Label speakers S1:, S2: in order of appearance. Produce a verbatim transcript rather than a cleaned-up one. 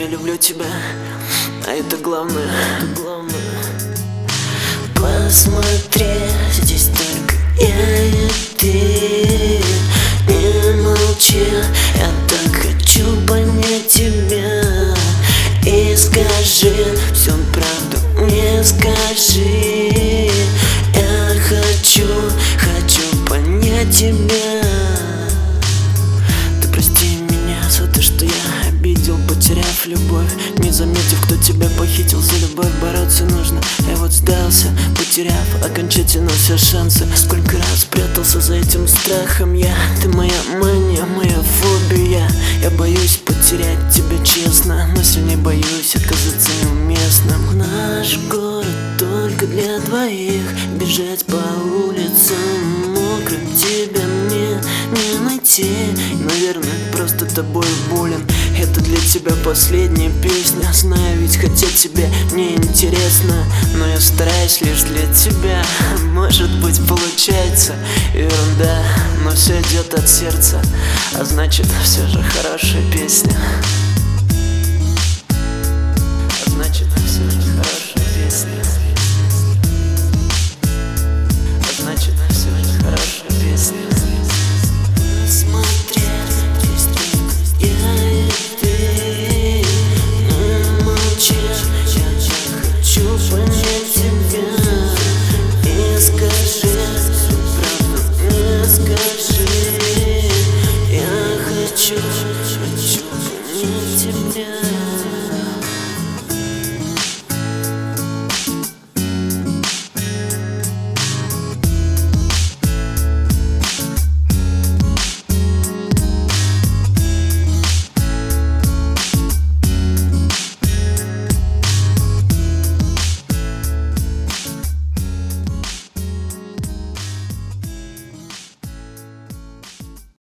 S1: я люблю тебя, а это главное, это главное. Посмотри, здесь только я и ты. Не молчи, я так хочу понять тебя. И скажи всю правду, мне скажи. Я хочу, хочу понять тебя. Ты прости меня за то, что я обидел, потеряв любовь, не заметив, кто тебя похитил. За любовь бороться нужно, я вот сдался, потеряв окончательно все шансы. Сколько раз прятался за этим страхом я. Ты моя мания, моя фобия. Я боюсь потерять тебя честно, но сильнее боюсь оказаться неуместным. Наш город только для двоих. Бежать по улицам мокрым тебя мне не найти. Наверное, просто тобой болен. Это для тебя последняя песня. Знаю, ведь хотеть тебе не интересно, но я стараюсь лишь для тебя. Может быть, получается ерунда, но все идет от сердца, а значит, все же хорошая песня. А значит, все же хорошая песня. А значит, все же хорошая песня. Смотри, здесь только я и ты. Не молчи, я так хочу понять тебя. И скажи всю правду, мне скажи. Я хочу, хочу понять тебя.